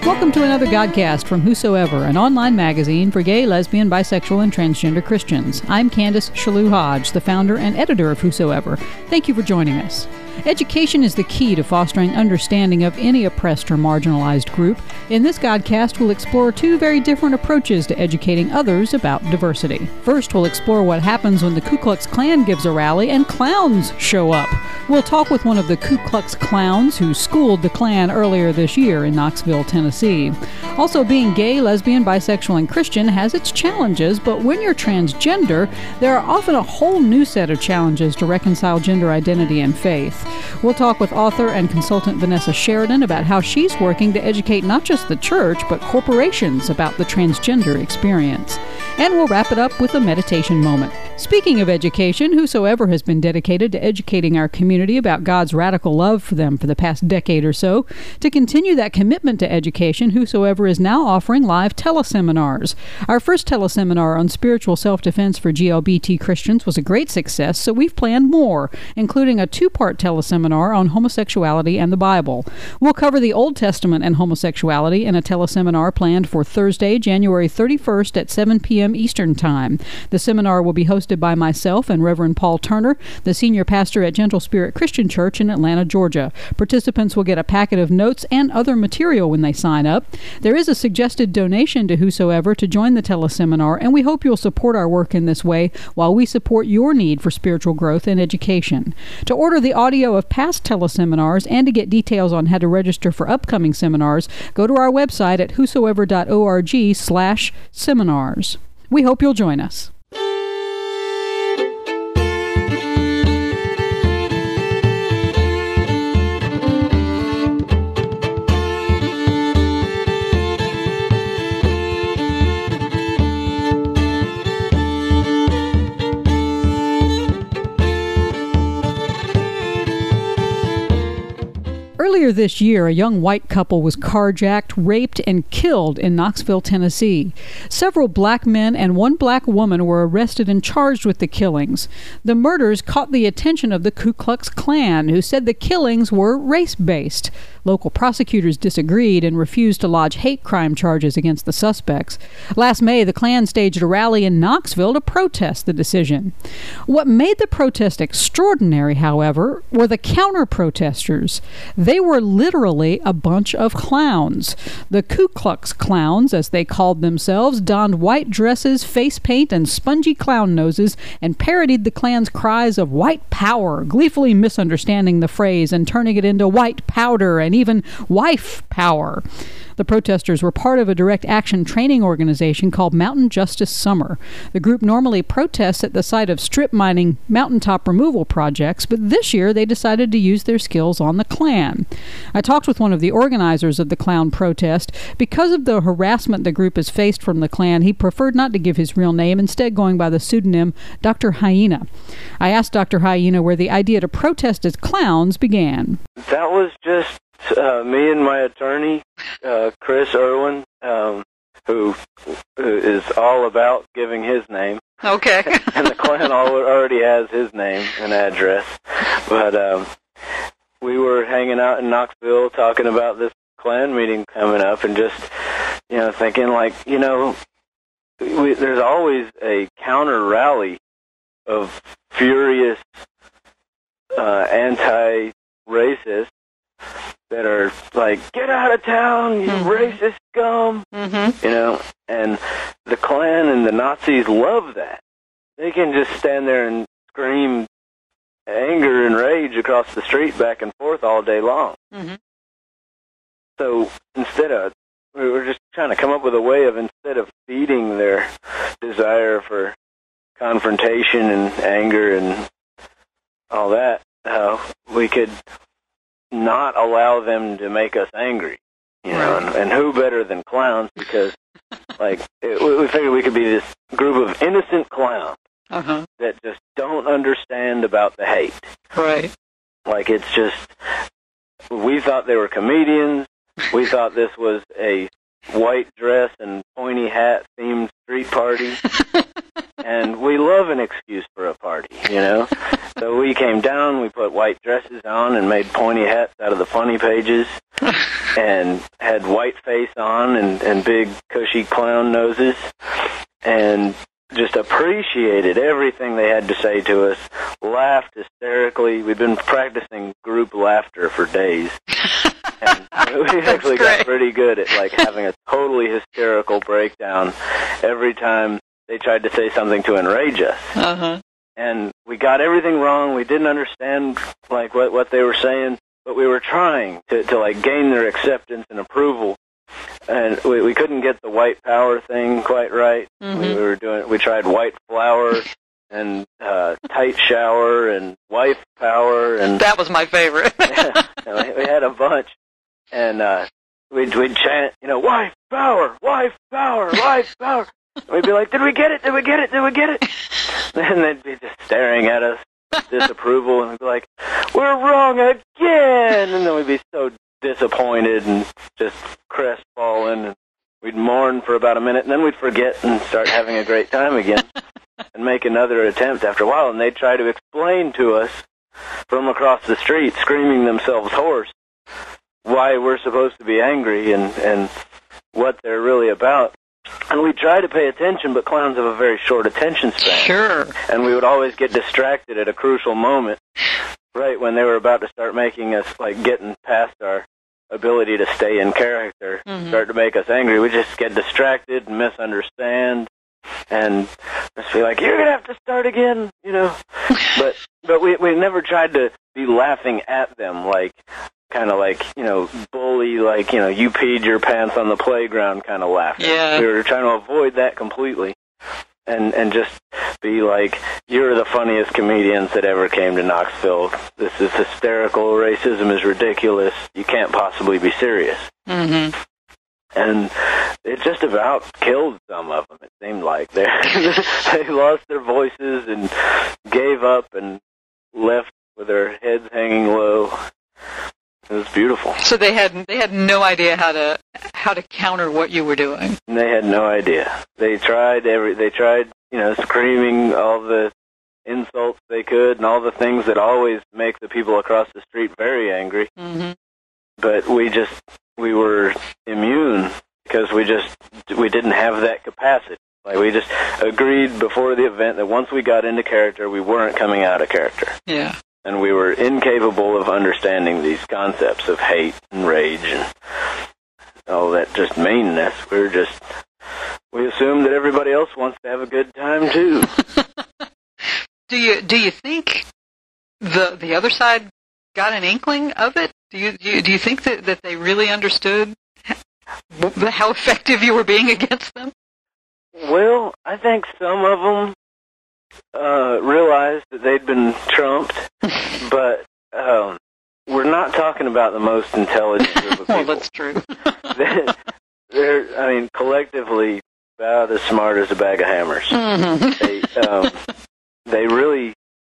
Welcome to another Godcast from Whosoever, an online magazine for gay, lesbian, bisexual, and transgender Christians. I'm Candace Shalou Hodge, the founder and editor of Whosoever. Thank you for joining us. Education is the key to fostering understanding of any oppressed or marginalized group. In this Godcast, we'll explore two very different approaches to educating others about diversity. First, we'll explore what happens when the Ku Klux Klan gives a rally and clowns show up. We'll talk with one of the Ku Klux clowns who schooled the Klan earlier this year in Knoxville, Tennessee. Also, being gay, lesbian, bisexual, and Christian has its challenges, but when you're transgender, there are often a whole new set of challenges to reconcile gender identity and faith. We'll talk with author and consultant Vanessa Sheridan about how she's working to educate not just the church, but corporations about the transgender experience. And we'll wrap it up with a meditation moment. Speaking of education, Whosoever has been dedicated to educating our community about God's radical love for them for the past decade or so. To continue that commitment to education, Whosoever is now offering live teleseminars. Our first teleseminar on spiritual self-defense for GLBT Christians was a great success, so we've planned more, including a two-part teleseminar on homosexuality and the Bible. We'll cover the Old Testament and homosexuality in a teleseminar planned for Thursday, January 31st at 7 p.m. Eastern Time. The seminar will be hosted by myself and Reverend Paul Turner, the senior pastor at Gentle Spirit Christian Church in Atlanta, Georgia. Participants will get a packet of notes and other material when they sign up. There is a suggested donation to Whosoever to join the teleseminar, and we hope you'll support our work in this way while we support your need for spiritual growth and education. To order the audio of past teleseminars and to get details on how to register for upcoming seminars, go to our website at whosoever.org/seminars. We hope you'll join us. Earlier this year, a young white couple was carjacked, raped, and killed in Knoxville, Tennessee. Several black men and one black woman were arrested and charged with the killings. The murders caught the attention of the Ku Klux Klan, who said the killings were race-based. Local prosecutors disagreed and refused to lodge hate crime charges against the suspects. Last May, the Klan staged a rally in Knoxville to protest the decision. What made the protest extraordinary, however, were the counter-protesters. They were literally a bunch of clowns. The Ku Klux Clowns, as they called themselves, donned white dresses, face paint, and spongy clown noses, and parodied the Klan's cries of white power, gleefully misunderstanding the phrase and turning it into white powder and even wife power. The protesters were part of a direct action training organization called Mountain Justice Summer. The group normally protests at the site of strip mining mountaintop removal projects, but this year they decided to use their skills on the Klan. I talked with one of the organizers of the clown protest. Because of the harassment the group has faced from the Klan, he preferred not to give his real name, instead going by the pseudonym Dr. Hyena. I asked Dr. Hyena where the idea to protest as clowns began. That was just me and my attorney, Chris Irwin, who is all about giving his name. Okay. And the Klan already has his name and address. But we were hanging out in Knoxville talking about this Klan meeting coming up and just, thinking there's always a counter rally of furious anti-racists that are like, get out of town, you racist scum, and the Klan and the Nazis love that. They can just stand there and scream anger and rage across the street back and forth all day long. Mm-hmm. So we were just trying to come up with a way of, instead of feeding their desire for confrontation and anger and all that, we could not allow them to make us angry, right. and who better than clowns, because we figured we could be this group of innocent clowns that just don't understand about the hate. Right. Like, it's just, we thought they were comedians, we thought this was a white dress and pointy hat themed street party, and we love an excuse for a party, So we came down, we put white dresses on and made pointy hats out of the funny pages, and had white face on and big cushy clown noses, and just appreciated everything they had to say to us, laughed hysterically. We'd been practicing group laughter for days. And we actually got pretty good at like having a totally hysterical breakdown every time they tried to say something to enrage us. Uh-huh. And we got everything wrong. We didn't understand like what they were saying, but we were trying to like gain their acceptance and approval. And we couldn't get the white power thing quite right. Mm-hmm. We tried white flower and tight shower and wife power, and that was my favorite. we had a bunch, and we'd chant, wife power, wife power, wife power. And we'd be like, did we get it? Did we get it? Did we get it? And they'd be just staring at us, disapproval, and we'd be like, we're wrong again. And then we'd be so disappointed and just crestfallen, and we'd mourn for about a minute, and then we'd forget and start having a great time again and make another attempt after a while. And they'd try to explain to us from across the street, screaming themselves hoarse, why we're supposed to be angry and what they're really about. And we try to pay attention, but clowns have a very short attention span. Sure. And we would always get distracted at a crucial moment, right when they were about to start making us, like, getting past our ability to stay in character, start to make us angry. We just get distracted and misunderstand, and just be like, you're going to have to start again, But we never tried to be laughing at them, like, kind of like, bully, like, you peed your pants on the playground kind of laughing. Yeah. We were trying to avoid that completely. And just be like, you're the funniest comedians that ever came to Knoxville. This is hysterical. Racism is ridiculous. You can't possibly be serious. Mm-hmm. And it just about killed some of them, it seemed like. They lost their voices and gave up and left with their heads hanging low. It was beautiful. So they had no idea how to counter what you were doing. And they had no idea. They tried screaming all the insults they could and all the things that always make the people across the street very angry. Mm-hmm. But we were immune because we didn't have that capacity. Like, we just agreed before the event that once we got into character, we weren't coming out of character. Yeah. And we were incapable of understanding these concepts of hate and rage and all that just meanness. We assume that everybody else wants to have a good time too. Do you think the other side got an inkling of it? Do you think that they really understood how effective you were being against them? Well, I think some of them realized that they'd been trumped, but we're not talking about the most intelligent group of people. Well, that's true. They're collectively about as smart as a bag of hammers. Mm-hmm. They really,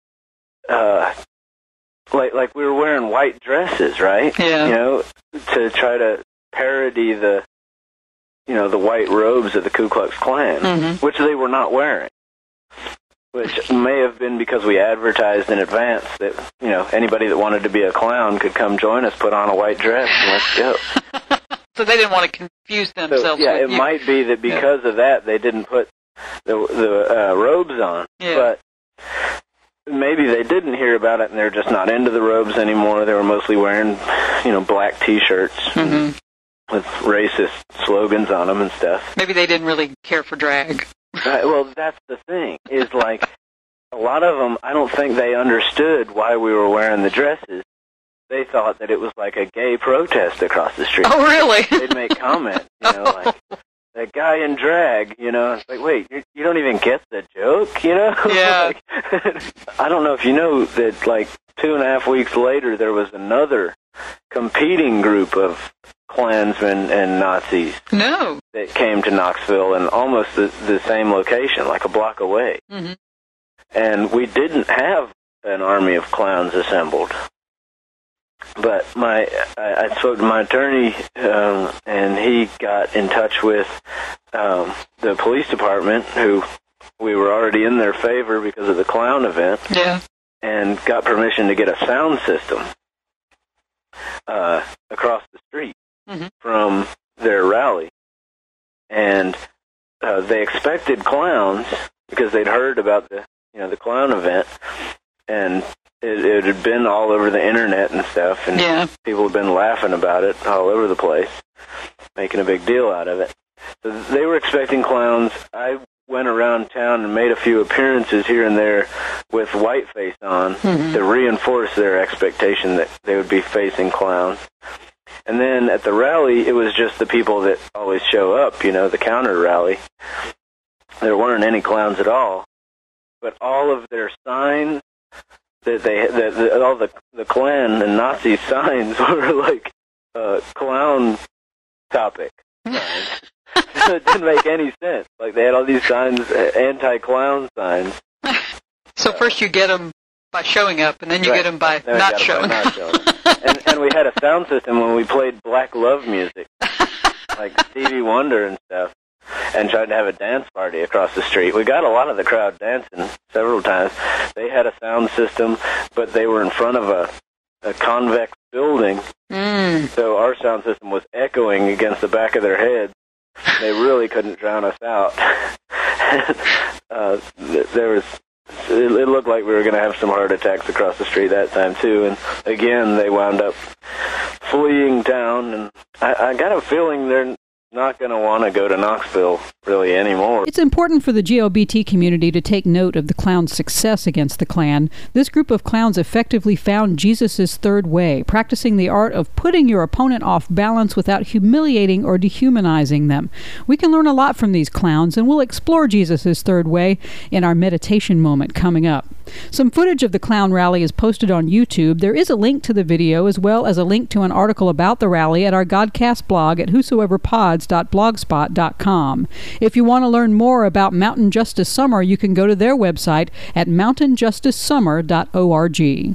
like we were wearing white dresses, right? Yeah. To try to parody the white robes of the Ku Klux Klan, which they were not wearing. Which may have been because we advertised in advance that, anybody that wanted to be a clown could come join us, put on a white dress, and let's go. So they didn't want to confuse themselves with it you. might be that because of that, they didn't put the robes on. Yeah. But maybe they didn't hear about it, and they're just not into the robes anymore. They were mostly wearing, black T-shirts with racist slogans on them and stuff. Maybe they didn't really care for drag. Well, that's the thing, is like, a lot of them, I don't think they understood why we were wearing the dresses. They thought that it was like a gay protest across the street. Oh, really? They'd make comments, like, that guy in drag, It's like, wait, you don't even get the joke, Yeah. I don't know if you know that, like, 2.5 weeks later, there was another competing group of Klansmen and Nazis. No. That came to Knoxville in almost the same location, like a block away. Mm-hmm. And we didn't have an army of clowns assembled. But I spoke to my attorney, and he got in touch with the police department, who we were already in their favor because of the clown event. Yeah. And got permission to get a sound system. across the street from their rally. And they expected clowns because they'd heard about the clown event, and it had been all over the internet and stuff, and people had been laughing about it all over the place, making a big deal out of it. So they were expecting clowns. I went around town and made a few appearances here and there with whiteface on to reinforce their expectation that they would be facing clowns. And then at the rally, it was just the people that always show up, the counter rally. There weren't any clowns at all. But all of their signs, all the Klan and Nazi signs were like clown topic signs. So it didn't make any sense. Like, they had all these signs, anti-clown signs. So first you get them by showing up, and then you get them by not showing up. And we had a sound system when we played Black Love music, like Stevie Wonder and stuff, and tried to have a dance party across the street. We got a lot of the crowd dancing several times. They had a sound system, but they were in front of a convex building, so our sound system was echoing against the back of their heads. They really couldn't drown us out. It looked like we were going to have some heart attacks across the street that time, too. And again, they wound up fleeing town. And I got a feeling they're not going to want to go to Knoxville really anymore. It's important for the GLBT community to take note of the clown's success against the Klan. This group of clowns effectively found Jesus' third way, practicing the art of putting your opponent off balance without humiliating or dehumanizing them. We can learn a lot from these clowns, and we'll explore Jesus' third way in our meditation moment coming up. Some footage of the clown rally is posted on YouTube. There is a link to the video, as well as a link to an article about the rally at our Godcast blog at whosoeverpods.blogspot.com. If you want to learn more about Mountain Justice Summer, you can go to their website at mountainjusticesummer.org.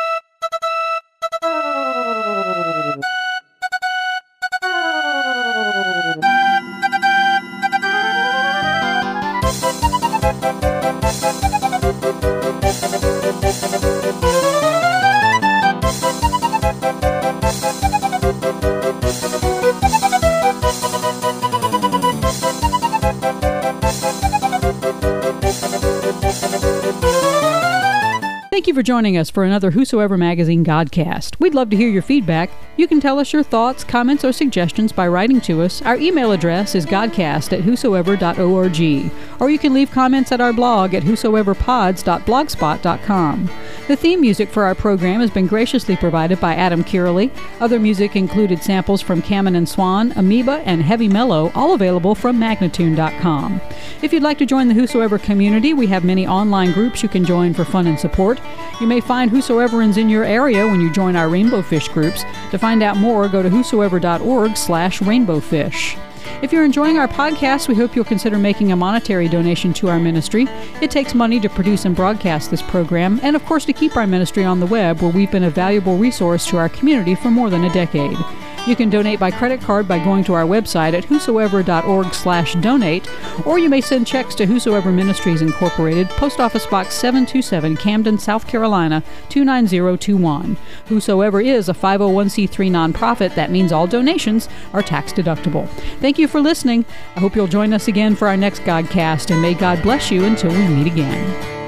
Thank you for joining us for another Whosoever Magazine Godcast. We'd love to hear your feedback. You can tell us your thoughts, comments, or suggestions by writing to us. Our email address is godcast@whosoever.org, or you can leave comments at our blog at whosoeverpods.blogspot.com. The theme music for our program has been graciously provided by Adam Kierley. Other music included samples from Kamen and Swan, Amoeba, and Heavy Mellow, all available from Magnatune.com. If you'd like to join the Whosoever community, we have many online groups you can join for fun and support. You may find Whosoeverans in your area when you join our Rainbow Fish groups. To find out more, go to whosoever.org/rainbowfish. If you're enjoying our podcast, we hope you'll consider making a monetary donation to our ministry. It takes money to produce and broadcast this program, and of course to keep our ministry on the web, where we've been a valuable resource to our community for more than a decade. You can donate by credit card by going to our website at whosoever.org/donate, or you may send checks to Whosoever Ministries Incorporated, Post Office Box 727, Camden, South Carolina, 29021. Whosoever is a 501c3 nonprofit. That means all donations are tax deductible. Thank you for listening. I hope you'll join us again for our next Godcast, and may God bless you until we meet again.